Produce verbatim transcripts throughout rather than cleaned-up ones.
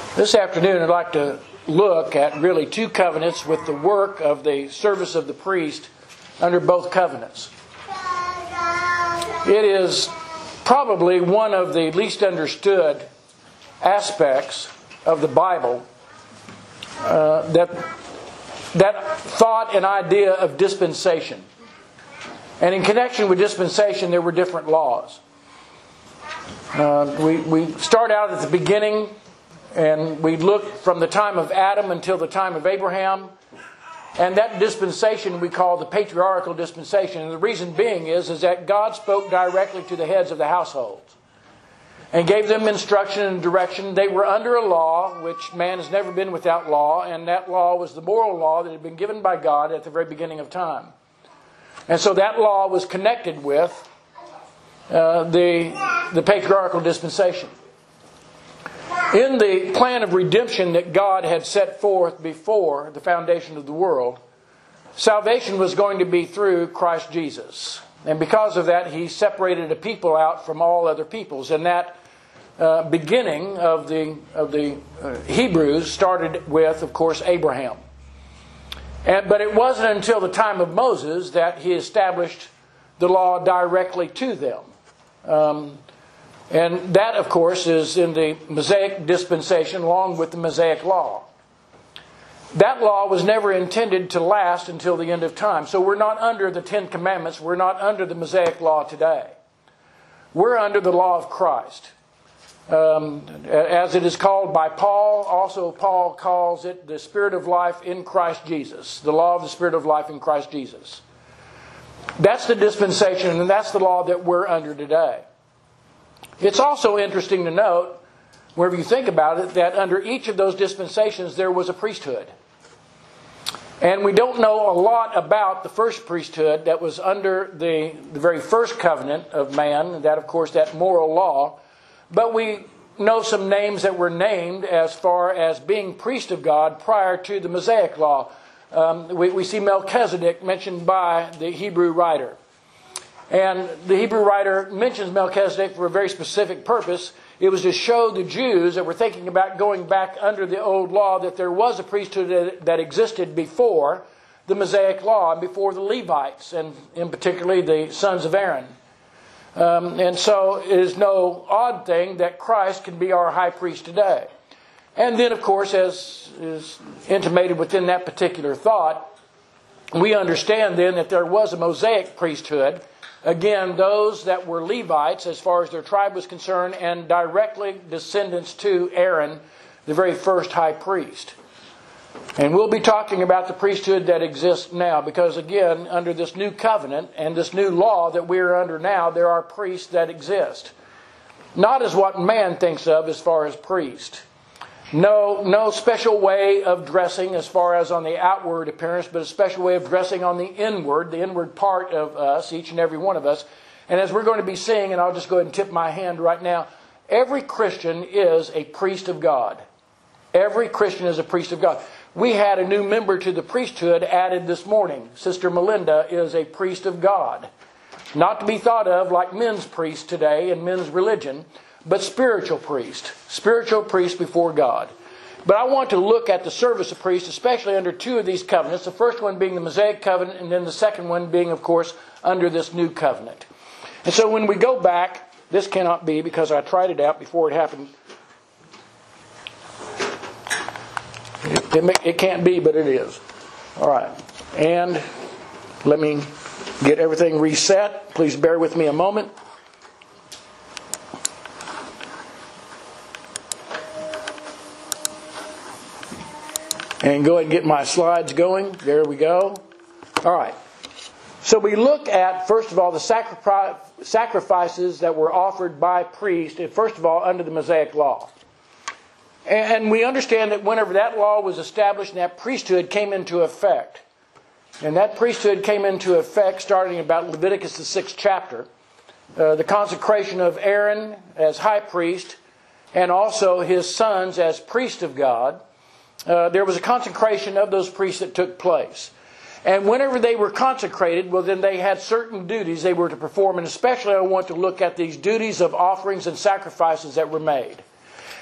This afternoon I'd like to look at really two covenants with the work of the service of the priest under both covenants. It is probably one of the least understood aspects of the Bible, uh, that, that thought and idea of dispensation. And in connection with dispensation, there were different laws. Uh, we, we start out at the beginning, and we look from the time of Adam until the time of Abraham. And that dispensation we call the patriarchal dispensation. And the reason being is, is that God spoke directly to the heads of the households and gave them instruction and direction. They were under a law, which man has never been without law. And that law was the moral law that had been given by God at the very beginning of time. And so that law was connected with uh, the, the patriarchal dispensation. In the plan of redemption that God had set forth before the foundation of the world, salvation was going to be through Christ Jesus. And because of that, He separated a people out from all other peoples. And that uh, beginning of the, of the uh, Hebrews started with, of course, Abraham. And, but it wasn't until the time of Moses that He established the law directly to them. Um, And that, of course, is in the Mosaic dispensation along with the Mosaic law. That law was never intended to last until the end of time. So we're not under the Ten Commandments. We're not under the Mosaic law today. We're under the law of Christ. Um, as it is called by Paul, also Paul calls it the Spirit of life in Christ Jesus. The law of the Spirit of life in Christ Jesus. That's the dispensation, and that's the law that we're under today. It's also interesting to note, wherever you think about it, that under each of those dispensations there was a priesthood. And we don't know a lot about the first priesthood that was under the, the very first covenant of man, that of course that moral law. But we know some names that were named as far as being priest of God prior to the Mosaic law. Um, we, we see Melchizedek mentioned by the Hebrew writer. And the Hebrew writer mentions Melchizedek for a very specific purpose. It was to show the Jews that were thinking about going back under the old law that there was a priesthood that existed before the Mosaic law and before the Levites, and in particularly the sons of Aaron. Um, and so it is no odd thing that Christ can be our high priest today. And then, of course, as is intimated within that particular thought, we understand then that there was a Mosaic priesthood. Again, those that were Levites as far as their tribe was concerned, and directly descendants to Aaron, the very first high priest. And we'll be talking about the priesthood that exists now, because again, under this new covenant and this new law that we're under now, there are priests that exist. Not as what man thinks of as far as priest. No, no special way of dressing as far as on the outward appearance, but a special way of dressing on the inward, the inward part of us, each and every one of us. And as we're going to be seeing, and I'll just go ahead and tip my hand right now, every Christian is a priest of God. Every Christian is a priest of God. We had a new member to the priesthood added this morning. Sister Melinda is a priest of God. Not to be thought of like men's priests today in men's religion, but spiritual priest. Spiritual priest before God. But I want to look at the service of priest, especially under two of these covenants. The first one being the Mosaic covenant, and then the second one being, of course, under this new covenant. And so when we go back, this cannot be because I tried it out before it happened. It, it, it can't be, but it is. All right. And let me get everything reset. Please bear with me a moment. And go ahead and get my slides going. There we go. All right. So we look at, first of all, the sacri- sacrifices that were offered by priests, first of all, under the Mosaic law. And we understand that whenever that law was established and that priesthood came into effect, and that priesthood came into effect starting about Leviticus the sixth chapter, uh, the consecration of Aaron as high priest, and also his sons as priest of God, Uh, there was a consecration of those priests that took place. And whenever they were consecrated, well, then they had certain duties they were to perform. And especially I want to look at these duties of offerings and sacrifices that were made.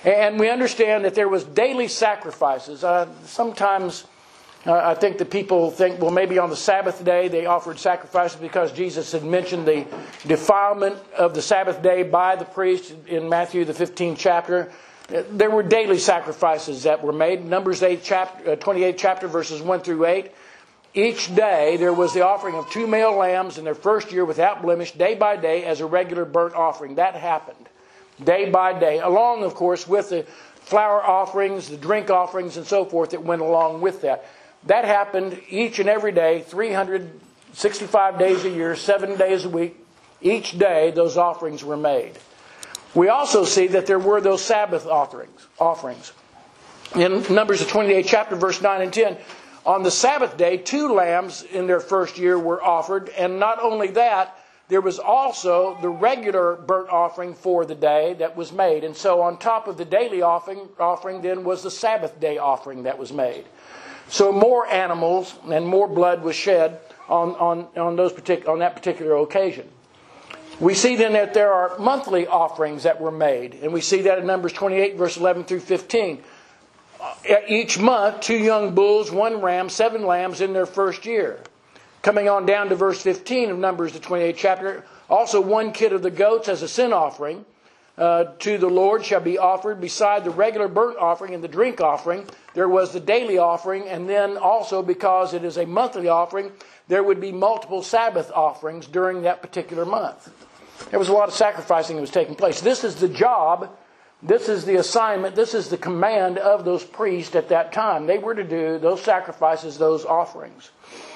And we understand that there was daily sacrifices. Uh, sometimes uh, I think that people think, well, maybe on the Sabbath day they offered sacrifices because Jesus had mentioned the defilement of the Sabbath day by the priest in Matthew the fifteenth chapter. There were daily sacrifices that were made. Numbers eight chapter, uh, twenty-eighth chapter, verses one through eight. Each day there was the offering of two male lambs in their first year without blemish, day by day, as a regular burnt offering. That happened day by day, along, of course, with the flour offerings, the drink offerings, and so forth that went along with that. That happened each and every day, three hundred sixty-five days a year, seven days a week. Each day those offerings were made. We also see that there were those Sabbath offerings. offerings. In Numbers the twenty-eighth chapter, verse nine and ten, on the Sabbath day, two lambs in their first year were offered. And not only that, there was also the regular burnt offering for the day that was made. And so on top of the daily offering, offering then was the Sabbath day offering that was made. So more animals and more blood was shed on, on, on, those partic- on that particular occasion. We see then that there are monthly offerings that were made. And we see that in Numbers twenty-eight, verse eleven through fifteen. Each month, two young bulls, one ram, seven lambs in their first year. Coming on down to verse fifteen of Numbers, the twenty-eighth chapter, also one kid of the goats as a sin offering uh, to the Lord shall be offered. Beside the regular burnt offering and the drink offering, there was the daily offering. And then also, because it is a monthly offering, there would be multiple Sabbath offerings during that particular month. There was a lot of sacrificing that was taking place. This is the job, this is the assignment, this is the command of those priests at that time. They were to do those sacrifices, those offerings.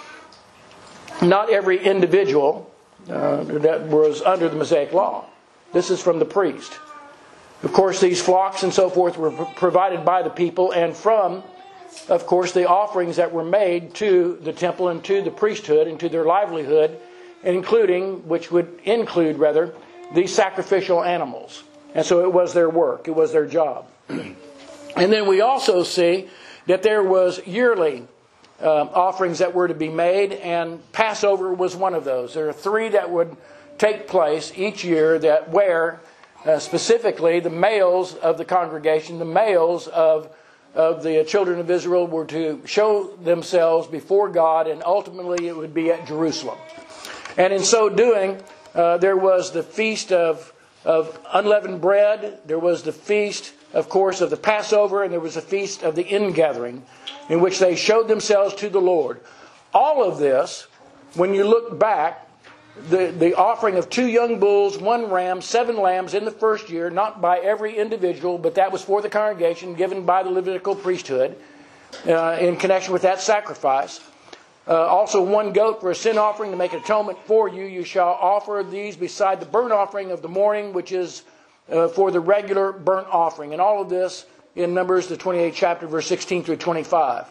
Not every individual uh, that was under the Mosaic law. This is from the priest. Of course, these flocks and so forth were provided by the people, and from, of course, the offerings that were made to the temple and to the priesthood and to their livelihood, including, which would include, rather, these sacrificial animals. And so it was their work. It was their job. And then we also see that there was yearly Uh, offerings that were to be made, and Passover was one of those. There are three that would take place each year that where uh, specifically the males of the congregation, the males of, of the children of Israel were to show themselves before God, and ultimately it would be at Jerusalem. And in so doing, uh, there was the feast of, of unleavened bread, there was the feast, of course, of the Passover, and there was a feast of the ingathering, in which they showed themselves to the Lord. All of this, when you look back, the, the offering of two young bulls, one ram, seven lambs in the first year, not by every individual, but that was for the congregation, given by the Levitical priesthood uh, in connection with that sacrifice. Uh, also one goat for a sin offering to make atonement for you. You shall offer these beside the burnt offering of the morning, which is uh, for the regular burnt offering. And all of this in Numbers, the twenty-eighth chapter, verse sixteen through twenty-five.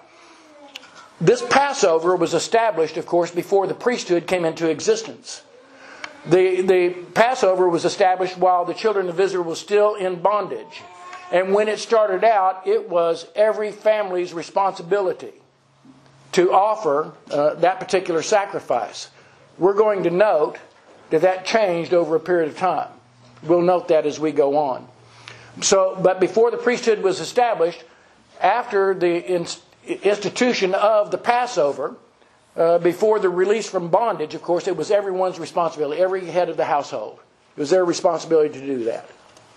This Passover was established, of course, before the priesthood came into existence. The, the Passover was established while the children of Israel were still in bondage. And when it started out, it was every family's responsibility to offer uh, that particular sacrifice. We're going to note that that changed over a period of time. We'll note that as we go on. So, but before the priesthood was established, after the institution of the Passover, uh, before the release from bondage, of course, it was everyone's responsibility, every head of the household. It was their responsibility to do that.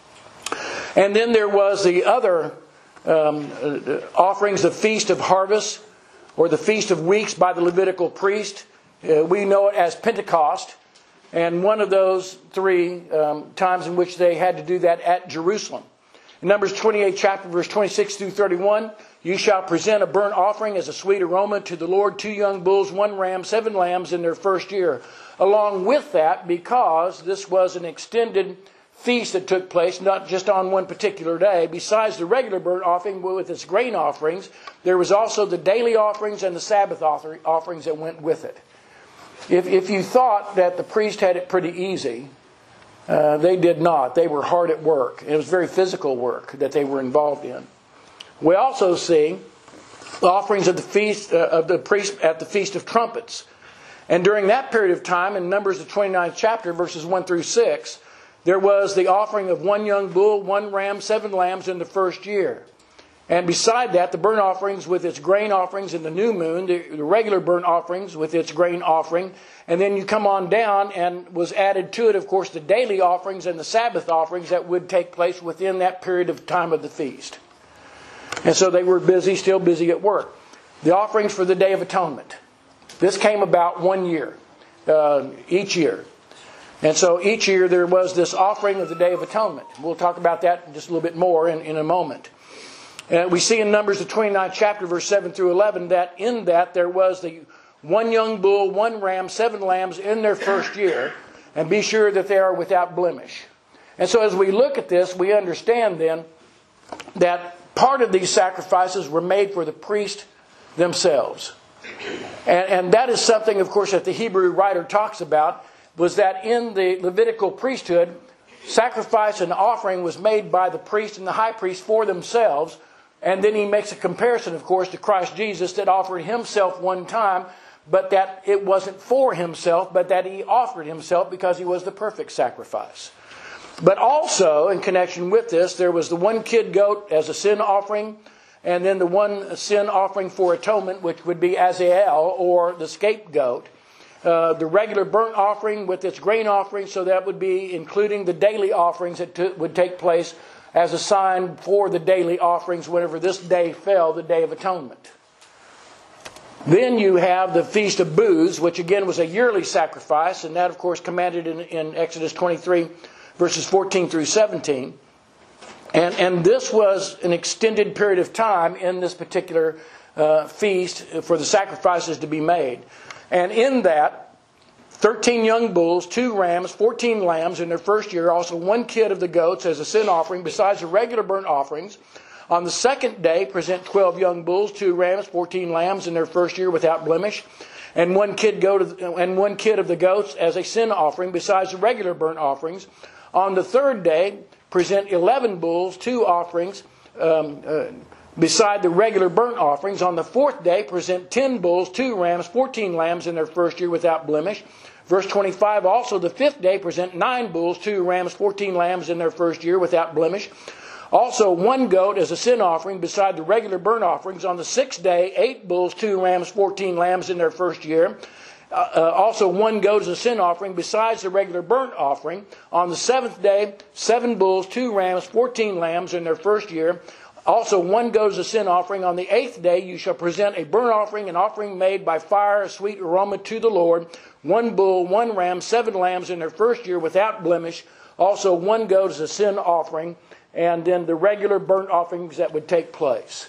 And then there was the other um, offerings, the Feast of Harvest, or the Feast of Weeks by the Levitical priest. Uh, we know it as Pentecost. And one of those three um, times in which they had to do that at Jerusalem. In Numbers twenty-eight chapter, verse twenty-six through thirty-one, you shall present a burnt offering as a sweet aroma to the Lord, two young bulls, one ram, seven lambs in their first year. Along with that, because this was an extended feast that took place, not just on one particular day, besides the regular burnt offering with its grain offerings, there was also the daily offerings and the Sabbath offerings that went with it. If, if you thought that the priest had it pretty easy, uh, they did not. They were hard at work. It was very physical work that they were involved in. We also see the offerings of the feast uh, of the priest at the Feast of Trumpets. And during that period of time, in Numbers the twenty-ninth chapter, verses one through six, there was the offering of one young bull, one ram, seven lambs in the first year. And beside that, the burnt offerings with its grain offerings in the new moon, the, the regular burnt offerings with its grain offering. And then you come on down, and was added to it, of course, the daily offerings and the Sabbath offerings that would take place within that period of time of the feast. And so they were busy, still busy at work. The offerings for the Day of Atonement. This came about one year, uh, each year. And so each year there was this offering of the Day of Atonement. We'll talk about that just a little bit more in, in a moment. And we see in Numbers, the twenty-ninth chapter, verse seven through eleven, that in that there was the one young bull, one ram, seven lambs in their first year. And be sure that they are without blemish. And so as we look at this, we understand then that part of these sacrifices were made for the priest themselves. And, and that is something, of course, that the Hebrew writer talks about, was that in the Levitical priesthood, sacrifice and offering was made by the priest and the high priest for themselves. And then he makes a comparison, of course, to Christ Jesus, that offered himself one time, but that it wasn't for himself, but that he offered himself because he was the perfect sacrifice. But also, in connection with this, there was the one kid goat as a sin offering, and then the one sin offering for atonement, which would be Azazel, or the scapegoat. Uh, the regular burnt offering with its grain offering, so that would be including the daily offerings that t- would take place as a sign for the daily offerings whenever this day fell, the Day of Atonement. Then you have the Feast of Booths, which again was a yearly sacrifice, and that of course commanded in, in Exodus twenty-three, verses fourteen through seventeen. And, and this was an extended period of time in this particular uh, feast for the sacrifices to be made. And in that, thirteen young bulls, two rams, fourteen lambs in their first year, also one kid of the goats as a sin offering, besides the regular burnt offerings. On the second day, present twelve young bulls, two rams, fourteen lambs in their first year without blemish, and one kid goat and one kid of the goats as a sin offering, besides the regular burnt offerings. On the third day, present eleven bulls, two offerings, um, uh, beside the regular burnt offerings. On the fourth day, present ten bulls, two rams, fourteen lambs in their first year without blemish. Verse twenty-five, also the fifth day, present nine bulls, two rams, fourteen lambs in their first year without blemish. Also one goat as a sin offering beside the regular burnt offerings. On the sixth day, eight bulls, two rams, fourteen lambs in their first year. Uh, uh, also one goat as a sin offering besides the regular burnt offering. On the seventh day, seven bulls, two rams, fourteen lambs in their first year. Also one goat as a sin offering. On the eighth day you shall present a burnt offering, an offering made by fire, a sweet aroma to the Lord. One bull, one ram, seven lambs in their first year without blemish. Also one goat as a sin offering. And then the regular burnt offerings that would take place.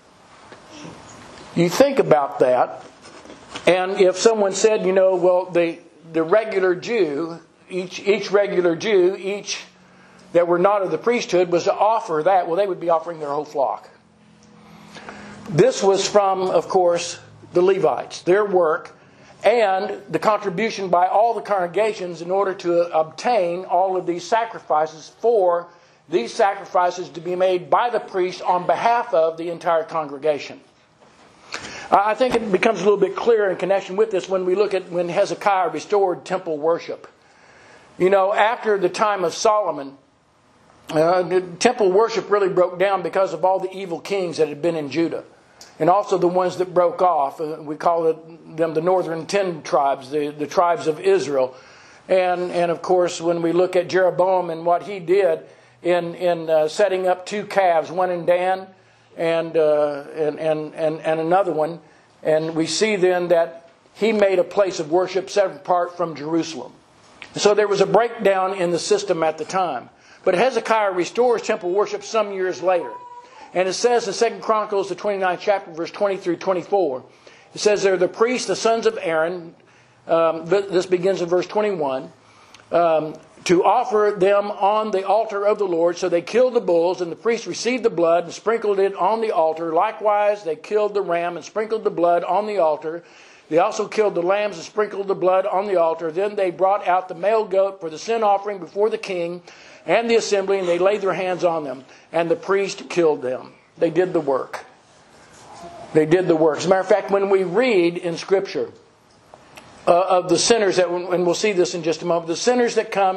You think about that. And if someone said, you know, well, the, the regular Jew, each, each regular Jew, each that were not of the priesthood was to offer that, well, they would be offering their whole flock. This was from, of course, the Levites, their work, and the contribution by all the congregations in order to obtain all of these sacrifices for these sacrifices to be made by the priest on behalf of the entire congregation. I think it becomes a little bit clearer in connection with this when we look at when Hezekiah restored temple worship. You know, after the time of Solomon, uh, the temple worship really broke down because of all the evil kings that had been in Judah. And also the ones that broke off. Uh, we call it, them the northern ten tribes, the, the tribes of Israel. And, and of course, when we look at Jeroboam and what he did in, in uh, setting up two calves, one in Dan and, uh, and, and, and, and another one. And we see then that he made a place of worship set apart from Jerusalem. So there was a breakdown in the system at the time. But Hezekiah restores temple worship some years later. And it says in Second Chronicles, the twenty-ninth chapter, verse twenty through twenty-four, it says there, the priests, the sons of Aaron, um, this begins in verse twenty-one, um, to offer them on the altar of the Lord. So they killed the bulls, and the priests received the blood and sprinkled it on the altar. Likewise, they killed the ram and sprinkled the blood on the altar. They also killed the lambs and sprinkled the blood on the altar. Then they brought out the male goat for the sin offering before the king and the assembly, and they laid their hands on them. And the priest killed them. They did the work. They did the work. As a matter of fact, when we read in Scripture uh, of the sinners, that, and we'll see this in just a moment, the sinners that come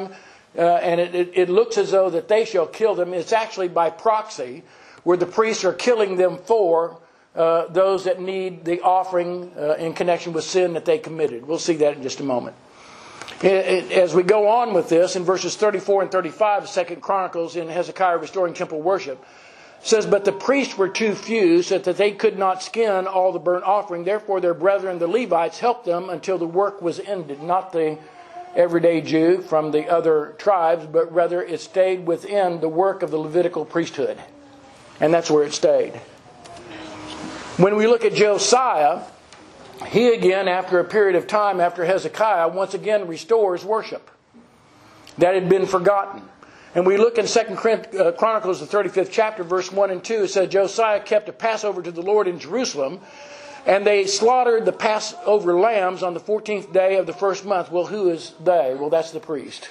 uh, and it, it, it looks as though that they shall kill them. It's actually by proxy, where the priests are killing them for uh, those that need the offering uh, in connection with sin that they committed. We'll see that in just a moment. As we go on with this, in verses thirty-four and thirty-five of Second Chronicles, in Hezekiah restoring temple worship, it says, "But the priests were too few, so that they could not skin all the burnt offering. Therefore their brethren the Levites helped them until the work was ended." Not the everyday Jew from the other tribes, but rather it stayed within the work of the Levitical priesthood. And that's where it stayed. When we look at Josiah, he again, after a period of time, after Hezekiah, once again restores worship that had been forgotten. And we look in Second Chronicles, the thirty-fifth chapter, verse one and two. It says, "Josiah kept a Passover to the Lord in Jerusalem, and they slaughtered the Passover lambs on the fourteenth day of the first month." Well, who is they? Well, that's the priest.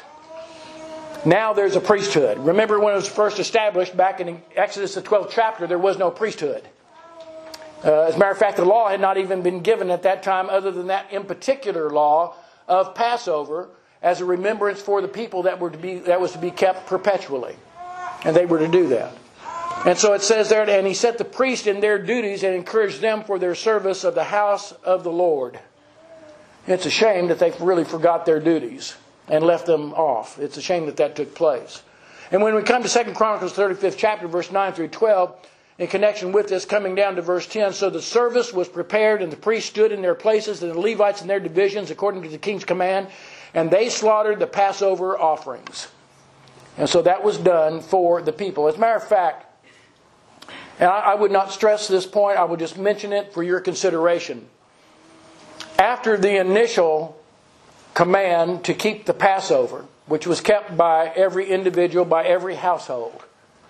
Now there's a priesthood. Remember when it was first established back in Exodus, the twelfth chapter, there was no priesthood. Uh, as a matter of fact, the law had not even been given at that time, other than that in particular law of Passover, as a remembrance for the people that were to be that was to be kept perpetually, and they were to do that. And so it says there, "And he set the priests in their duties and encouraged them for their service of the house of the Lord." It's a shame that they really forgot their duties and left them off. It's a shame that that took place. And when we come to Second Chronicles, thirty-fifth chapter, verse nine through twelve. In connection with this, coming down to verse ten, "So the service was prepared, and the priests stood in their places, and the Levites in their divisions, according to the king's command, and they slaughtered the Passover offerings." And so that was done for the people. As a matter of fact, and I, I would not stress this point, I would just mention it for your consideration. After the initial command to keep the Passover, which was kept by every individual, by every household,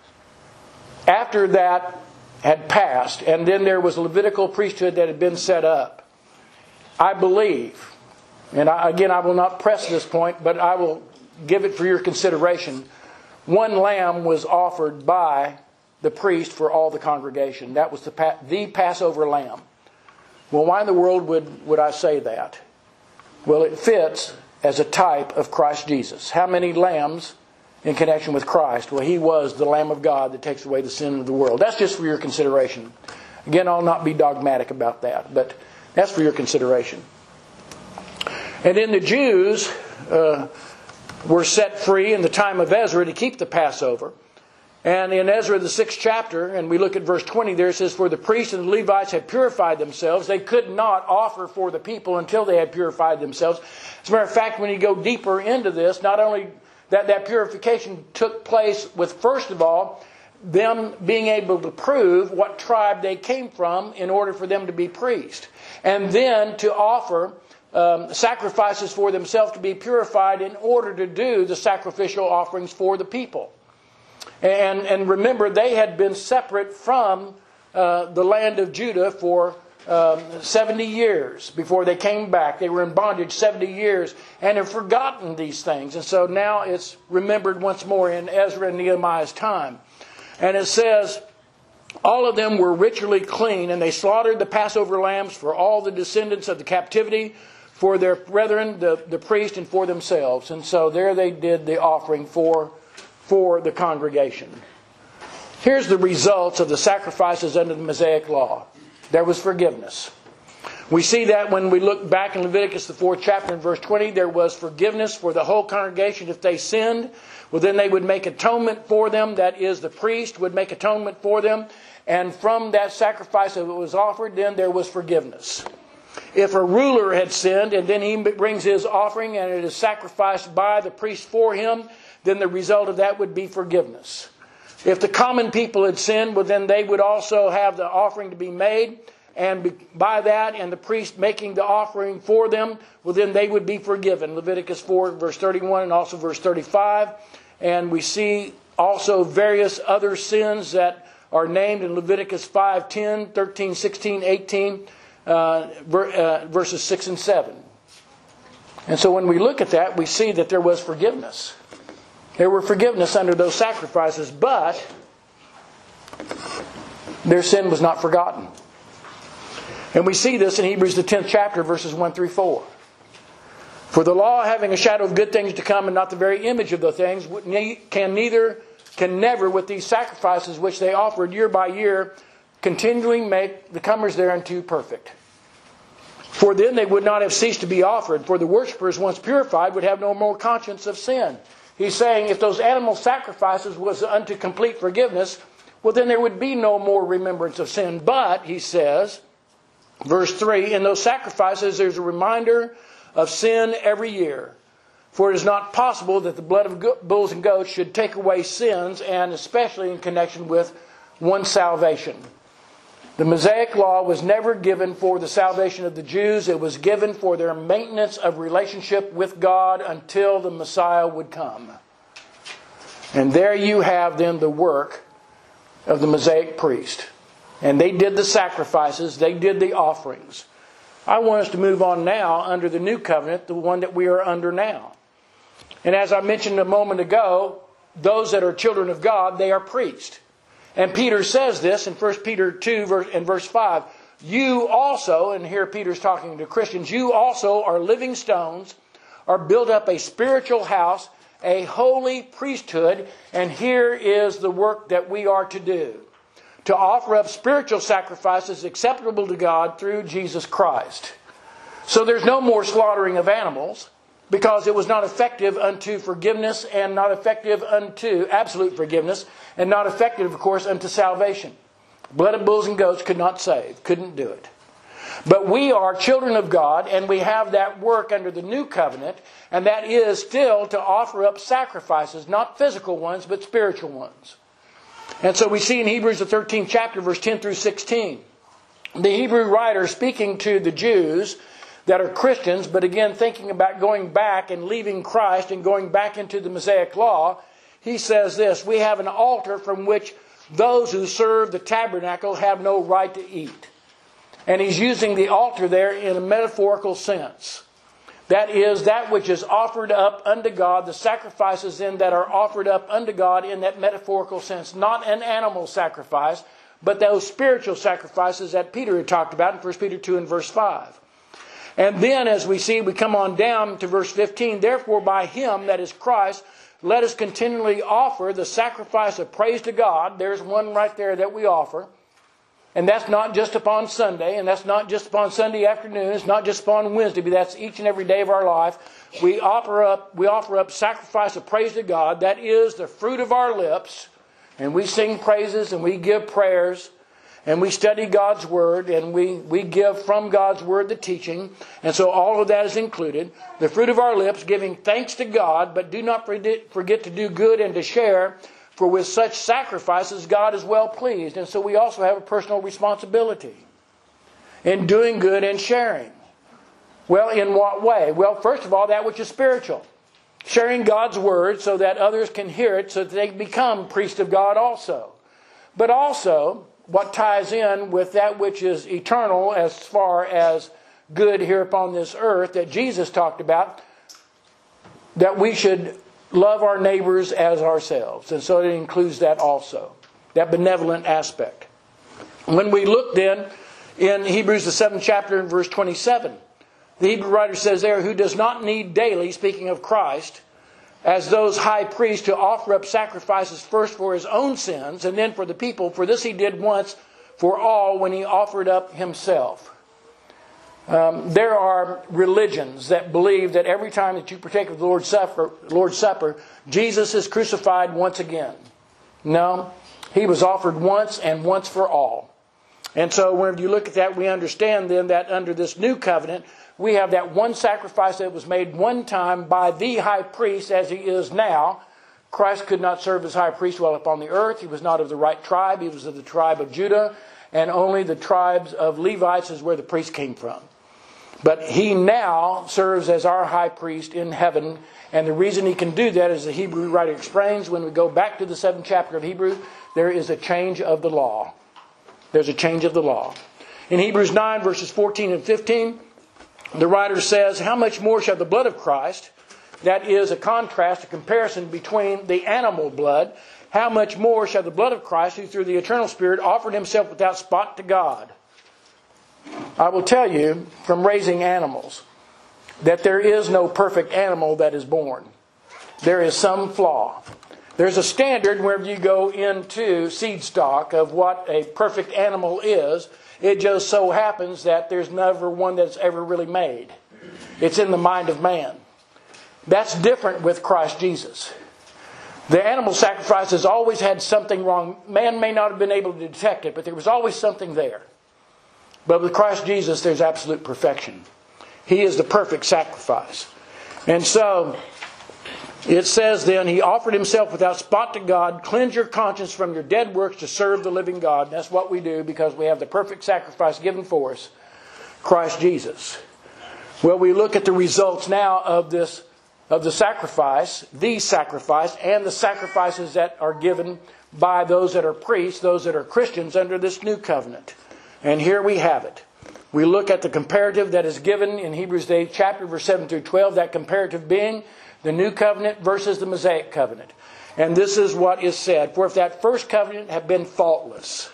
after that had passed, and then there was a Levitical priesthood that had been set up, I believe, and I, again I will not press this point, but I will give it for your consideration, one lamb was offered by the priest for all the congregation. That was the, the Passover lamb. Well, why in the world would, would I say that? Well, it fits as a type of Christ Jesus. How many lambs in connection with Christ? Well, He was the Lamb of God that takes away the sin of the world. That's just for your consideration. Again, I'll not be dogmatic about that, but that's for your consideration. And then the Jews uh, were set free in the time of Ezra to keep the Passover. And in Ezra, the sixth chapter, and we look at verse twenty there, it says, "For the priests and the Levites had purified themselves. They could not offer for the people until they had purified themselves." As a matter of fact, when you go deeper into this, not only That, that purification took place with, first of all, them being able to prove what tribe they came from in order for them to be priest. And then to offer um, sacrifices for themselves to be purified in order to do the sacrificial offerings for the people. And, and remember, they had been separate from uh, the land of Judah for Um, seventy years before they came back. They were in bondage seventy years and have forgotten these things. And so now it's remembered once more in Ezra and Nehemiah's time. And it says, "All of them were ritually clean, and they slaughtered the Passover lambs for all the descendants of the captivity, for their brethren, the, the priest, and for themselves." And so there they did the offering for, for the congregation. Here's the results of the sacrifices under the Mosaic law. There was forgiveness. We see that when we look back in Leviticus, the fourth chapter, and verse twenty, there was forgiveness for the whole congregation if they sinned. Well, then they would make atonement for them. That is, the priest would make atonement for them. And from that sacrifice that was offered, then there was forgiveness. If a ruler had sinned, and then he brings his offering, and it is sacrificed by the priest for him, then the result of that would be forgiveness. If the common people had sinned, well, then they would also have the offering to be made. And by that, and the priest making the offering for them, well, then they would be forgiven. Leviticus four, verse thirty-one, and also verse thirty-five. And we see also various other sins that are named in Leviticus five, ten, thirteen, sixteen, eighteen, uh, verses six and seven. And so when we look at that, we see that there was forgiveness. There were forgiveness under those sacrifices, but their sin was not forgotten. And we see this in Hebrews the tenth chapter, verses one through four. For the law, having a shadow of good things to come and not the very image of the things, can neither, can never, with these sacrifices which they offered year by year, continually make the comers thereunto perfect. For then they would not have ceased to be offered, for the worshippers, once purified, would have no more conscience of sin. He's saying if those animal sacrifices was unto complete forgiveness, well then there would be no more remembrance of sin. But, he says, verse three, in those sacrifices there's a reminder of sin every year. For it is not possible that the blood of bulls and goats should take away sins, and especially in connection with one's salvation. The Mosaic law was never given for the salvation of the Jews. It was given for their maintenance of relationship with God until the Messiah would come. And there you have then the work of the Mosaic priest. And they did the sacrifices. They did the offerings. I want us to move on now under the new covenant, the one that we are under now. And as I mentioned a moment ago, those that are children of God, they are priests. And Peter says this in First Peter two and verse five. You also, and here Peter's talking to Christians, you also are living stones, are built up a spiritual house, a holy priesthood, and here is the work that we are to do. To offer up spiritual sacrifices acceptable to God through Jesus Christ. So there's no more slaughtering of animals, because it was not effective unto forgiveness and not effective unto absolute forgiveness and not effective, of course, unto salvation. Blood of bulls and goats could not save, couldn't do it. But we are children of God, and we have that work under the new covenant, and that is still to offer up sacrifices, not physical ones, but spiritual ones. And so we see in Hebrews the thirteenth chapter, verse ten through sixteen, the Hebrew writer speaking to the Jews that are Christians, but again thinking about going back and leaving Christ and going back into the Mosaic law, he says this, we have an altar from which those who serve the tabernacle have no right to eat. And he's using the altar there in a metaphorical sense. That is, that which is offered up unto God, the sacrifices then that are offered up unto God in that metaphorical sense. Not an animal sacrifice, but those spiritual sacrifices that Peter had talked about in First Peter two and verse five. And then, as we see, we come on down to verse fifteen. Therefore, by Him, that is Christ, let us continually offer the sacrifice of praise to God. There's one right there that we offer. And that's not just upon Sunday, and that's not just upon Sunday afternoon. It's not just upon Wednesday, but that's each and every day of our life. We offer up, we offer up sacrifice of praise to God. That is the fruit of our lips. And we sing praises and we give prayers. And we study God's Word, and we, we give from God's Word the teaching. And so all of that is included. The fruit of our lips, giving thanks to God, but do not forget to do good and to share. For with such sacrifices, God is well pleased. And so we also have a personal responsibility in doing good and sharing. Well, in what way? Well, first of all, that which is spiritual. Sharing God's Word so that others can hear it, so that they become priests of God also. But also, what ties in with that which is eternal as far as good here upon this earth that Jesus talked about, that we should love our neighbors as ourselves. And so it includes that also, that benevolent aspect. When we look then in Hebrews the seventh chapter and verse twenty-seven, the Hebrew writer says there, who does not need daily, speaking of Christ, as those high priests to offer up sacrifices first for his own sins and then for the people. For this he did once for all when he offered up himself. Um, there are religions that believe that every time that you partake of the Lord's Supper, Lord's Supper, Jesus is crucified once again. No, He was offered once and once for all. And so whenever you look at that, we understand then that under this new covenant, we have that one sacrifice that was made one time by the high priest as he is now. Christ could not serve as high priest while upon the earth. He was not of the right tribe. He was of the tribe of Judah. And only the tribes of Levites is where the priest came from. But he now serves as our high priest in heaven. And the reason he can do that, as the Hebrew writer explains, when we go back to the seventh chapter of Hebrews, there is a change of the law. There's a change of the law. In Hebrews nine, verses fourteen and fifteen, the writer says, how much more shall the blood of Christ, that is a contrast, a comparison between the animal blood, how much more shall the blood of Christ, who through the eternal Spirit offered himself without spot to God. I will tell you from raising animals, that there is no perfect animal that is born. There is some flaw. There's a standard whenever you go into seed stock of what a perfect animal is. It just so happens that there's never one that's ever really made. It's in the mind of man. That's different with Christ Jesus. The animal sacrifice has always had something wrong. Man may not have been able to detect it, but there was always something there. But with Christ Jesus, there's absolute perfection. He is the perfect sacrifice. And so, it says then, He offered Himself without spot to God. Cleanse your conscience from your dead works to serve the living God. And that's what we do because we have the perfect sacrifice given for us, Christ Jesus. Well, we look at the results now of this, of the sacrifice, the sacrifice, and the sacrifices that are given by those that are priests, those that are Christians under this new covenant. And here we have it. We look at the comparative that is given in Hebrews the eighth chapter, verse seven through twelve, that comparative being the new covenant versus the Mosaic covenant. And this is what is said. For if that first covenant had been faultless,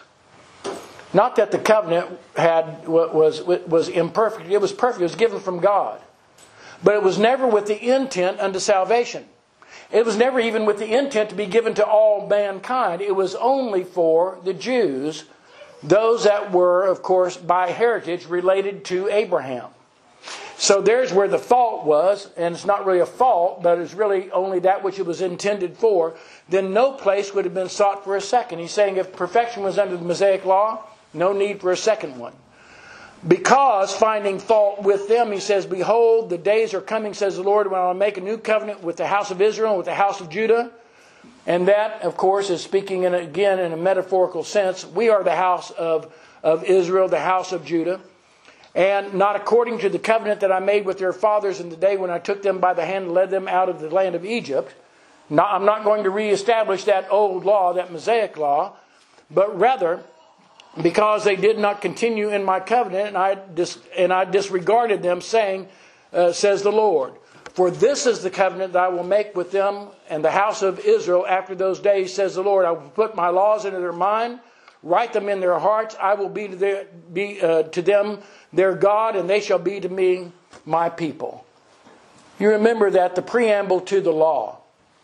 not that the covenant had was, was imperfect, it was perfect, it was given from God. But it was never with the intent unto salvation. It was never even with the intent to be given to all mankind. It was only for the Jews, those that were, of course, by heritage related to Abraham. So there's where the fault was, and it's not really a fault, but it's really only that which it was intended for. Then no place would have been sought for a second. He's saying if perfection was under the Mosaic law, no need for a second one. Because finding fault with them, he says, behold, the days are coming, says the Lord, when I will make a new covenant with the house of Israel and with the house of Judah. And that, of course, is speaking in, again in a metaphorical sense. We are the house of, of Israel, the house of Judah. And not according to the covenant that I made with their fathers in the day when I took them by the hand and led them out of the land of Egypt. Not, I'm not going to reestablish that old law, that Mosaic law, but rather because they did not continue in my covenant, and I, dis, and I disregarded them, saying, uh, says the Lord, for this is the covenant that I will make with them and the house of Israel after those days, says the Lord. I will put my laws into their mind, write them in their hearts. I will be to, their, be, uh, to them their God, and they shall be to me my people. You remember that the preamble to the law,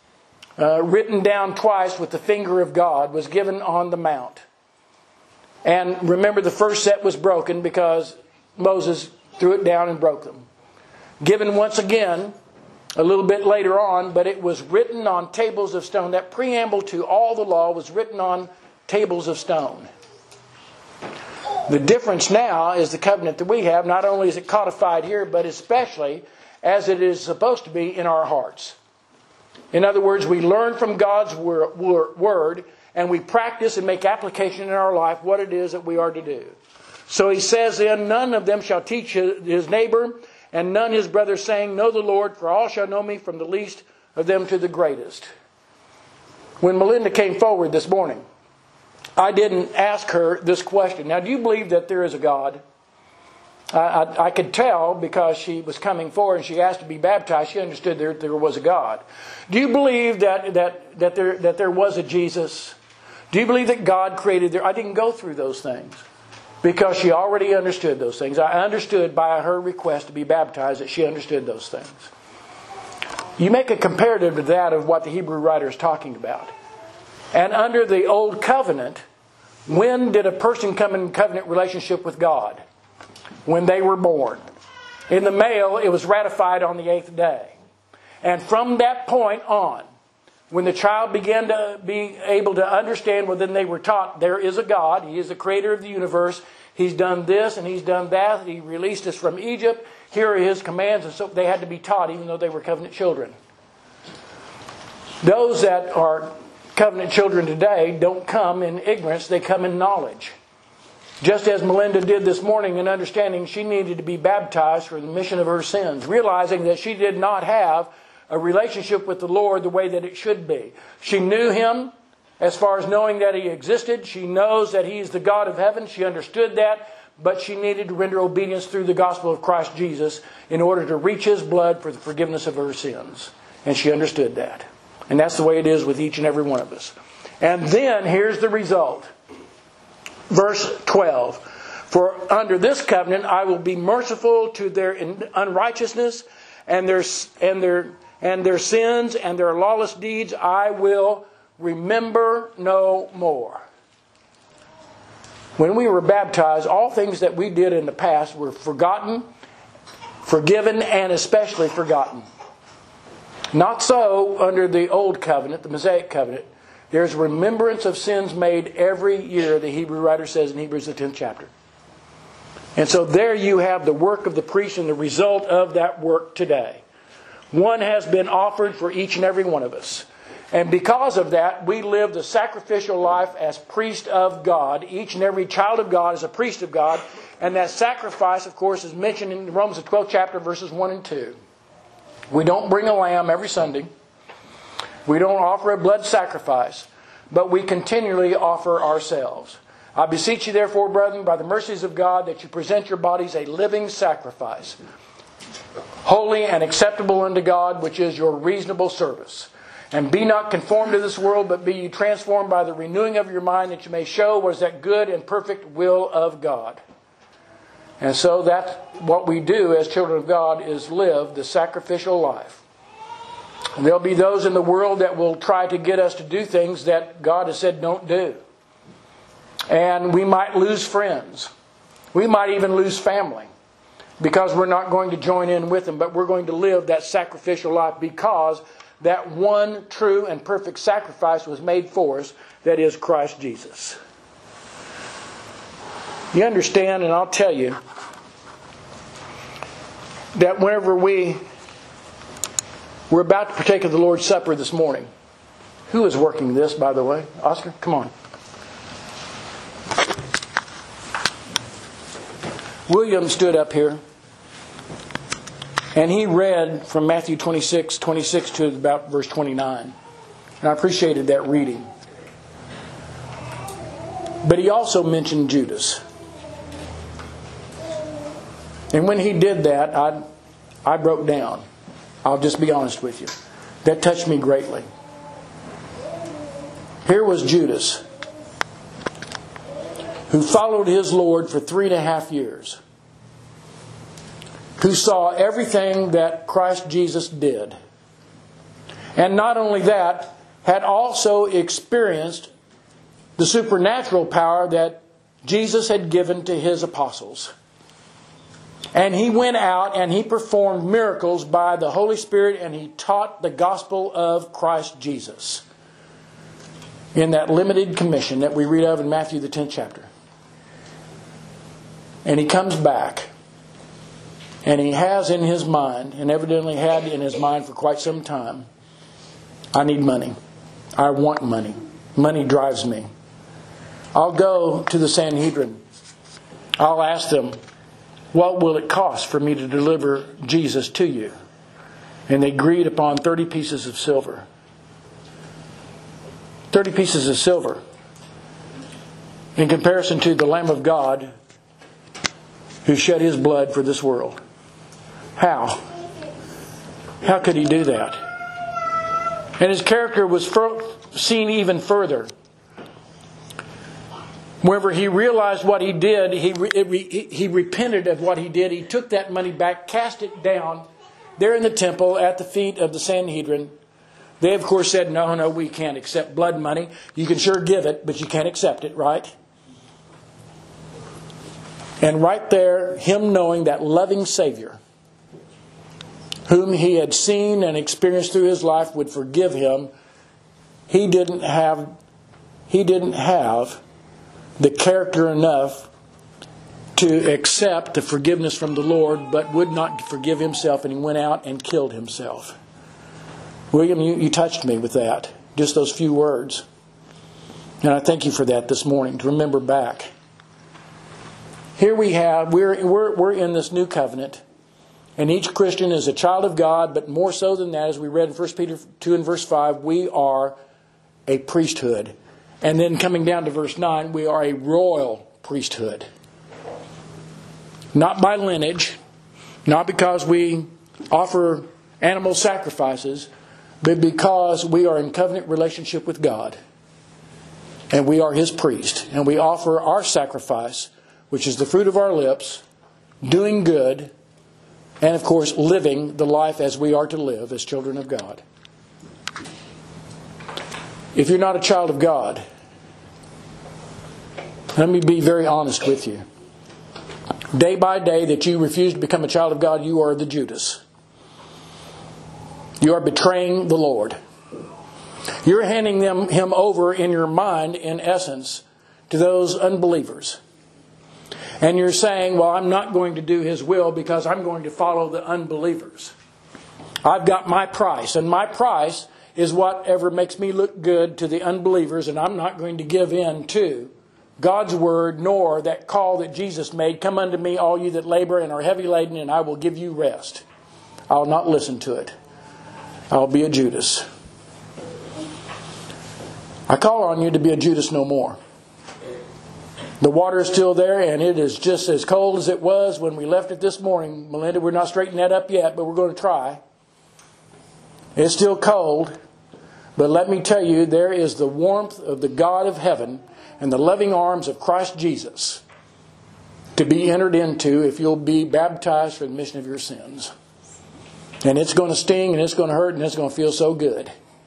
uh, written down twice with the finger of God, was given on the mount. And remember, the first set was broken because Moses threw it down and broke them. Given once again, a little bit later on, but it was written on tables of stone. That preamble to all the law was written on tables of stone. The difference now is the covenant that we have. Not only is it codified here, but especially as it is supposed to be in our hearts. In other words, we learn from God's word, and we practice and make application in our life what it is that we are to do. So he says then, none of them shall teach his neighbor, and none his brother, saying, know the Lord, for all shall know me, from the least of them to the greatest. When Melinda came forward this morning, I didn't ask her this question. Now, do you believe that there is a God? I, I, I could tell because she was coming forward and she asked to be baptized. She understood there, there was a God. Do you believe that, that, that, there, that there was a Jesus? Do you believe that God created there? I didn't go through those things because she already understood those things. I understood by her request to be baptized that she understood those things. You make a comparative to that of what the Hebrew writer is talking about. And under the old covenant, when did a person come in covenant relationship with God? When they were born. In the male, it was ratified on the eighth day. And from that point on, when the child began to be able to understand, well, then they were taught there is a God. He is the creator of the universe. He's done this and He's done that. He released us from Egypt. Here are His commands. And so they had to be taught even though they were covenant children. Those that are covenant children today don't come in ignorance. They come in knowledge. Just as Melinda did this morning in understanding she needed to be baptized for the remission of her sins. Realizing that she did not have a relationship with the Lord the way that it should be. She knew Him as far as knowing that He existed. She knows that He is the God of heaven. She understood that. But she needed to render obedience through the gospel of Christ Jesus in order to reach His blood for the forgiveness of her sins. And she understood that. And that's the way it is with each and every one of us. And then here's the result. Verse twelve. For under this covenant I will be merciful to their unrighteousness and their and their and their sins and their lawless deeds I will remember no more. When we were baptized, all things that we did in the past were forgotten, forgiven, and especially forgotten. Not so under the old covenant, the Mosaic covenant. There's remembrance of sins made every year, the Hebrew writer says in Hebrews the tenth chapter. And so there you have the work of the priest and the result of that work today. One has been offered for each and every one of us. And because of that, we live the sacrificial life as priest of God. Each and every child of God is a priest of God. And that sacrifice, of course, is mentioned in Romans the twelfth chapter, verses one and two. We don't bring a lamb every Sunday. We don't offer a blood sacrifice. But we continually offer ourselves. I beseech you, therefore, brethren, by the mercies of God, that you present your bodies a living sacrifice, holy and acceptable unto God, which is your reasonable service. And be not conformed to this world, but be ye transformed by the renewing of your mind, that you may show what is that good and perfect will of God. And so that's what we do as children of God, is live the sacrificial life. And there'll be those in the world that will try to get us to do things that God has said don't do. And we might lose friends. We might even lose family because we're not going to join in with them, but we're going to live that sacrificial life because that one true and perfect sacrifice was made for us, that is Christ Jesus. You understand, and I'll tell you, that whenever we we're about to partake of the Lord's Supper this morning. Who is working this, by the way? Oscar, come on. William stood up here and he read from Matthew twenty-six, twenty-six to about verse twenty-nine. And I appreciated that reading. But he also mentioned Judas. And when he did that, I, I broke down. I'll just be honest with you. That touched me greatly. Here was Judas, who followed his Lord for three and a half years, who saw everything that Christ Jesus did. And not only that, had also experienced the supernatural power that Jesus had given to His apostles. And he went out and he performed miracles by the Holy Spirit, and he taught the gospel of Christ Jesus in that limited commission that we read of in Matthew the tenth chapter. And he comes back, and he has in his mind, and evidently had in his mind for quite some time, I need money. I want money. Money drives me. I'll go to the Sanhedrin. I'll ask them, what will it cost for me to deliver Jesus to you? And they agreed upon thirty pieces of silver. thirty pieces of silver. In comparison to the Lamb of God who shed His blood for this world. How? How could He do that? And His character was seen even further. Whenever he realized what he did, he, he, he repented of what he did. He took that money back, cast it down there in the temple at the feet of the Sanhedrin. They, of course, said, no, no, we can't accept blood money. You can sure give it, but you can't accept it, right? And right there, him knowing that loving Savior, whom he had seen and experienced through his life, would forgive him, he didn't have, he didn't have the character enough to accept the forgiveness from the Lord, but would not forgive himself, and he went out and killed himself. William, you, you touched me with that. Just those few words. And I thank you for that this morning, to remember back. Here we have, we're, we're, we're in this new covenant, and each Christian is a child of God, but more so than that, as we read in First Peter two and verse five, we are a priesthood. And then coming down to verse nine, we are a royal priesthood. Not by lineage, not because we offer animal sacrifices, but because we are in covenant relationship with God. And we are His priest. And we offer our sacrifice, which is the fruit of our lips, doing good, and of course living the life as we are to live as children of God. If you're not a child of God, let me be very honest with you. Day by day that you refuse to become a child of God, you are the Judas. You are betraying the Lord. You're handing them Him over in your mind, in essence, to those unbelievers. And you're saying, well, I'm not going to do His will because I'm going to follow the unbelievers. I've got my price, and my price is whatever makes me look good to the unbelievers, and I'm not going to give in to God's word, nor that call that Jesus made, come unto me, all you that labor and are heavy laden, and I will give you rest. I'll not listen to it. I'll be a Judas. I call on you to be a Judas no more. The water is still there, and it is just as cold as it was when we left it this morning. Melinda, we're not straightening that up yet, but we're going to try. It's still cold, but let me tell you, there is the warmth of the God of heaven and the loving arms of Christ Jesus to be entered into if you'll be baptized for the remission of your sins. And it's going to sting, and it's going to hurt, and it's going to feel so good.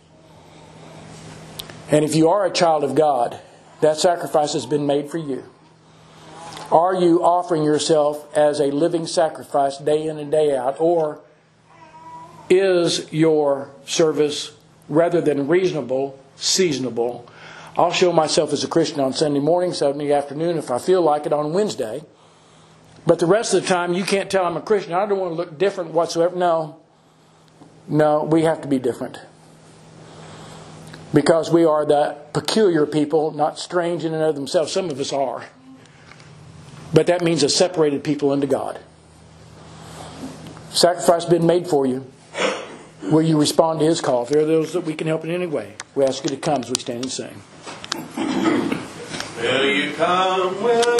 And if you are a child of God, that sacrifice has been made for you. Are you offering yourself as a living sacrifice day in and day out, or is your service, rather than reasonable, seasonable? I'll show myself as a Christian on Sunday morning, Sunday afternoon, if I feel like it on Wednesday. But the rest of the time, you can't tell I'm a Christian. I don't want to look different whatsoever. No. No, we have to be different. Because we are that peculiar people, not strange in and of themselves. Some of us are. But that means a separated people unto God. Sacrifice has been made for you. Will you respond to His call? If there are those that we can help in any way, we ask you to come as we stand and sing. Will you come? Will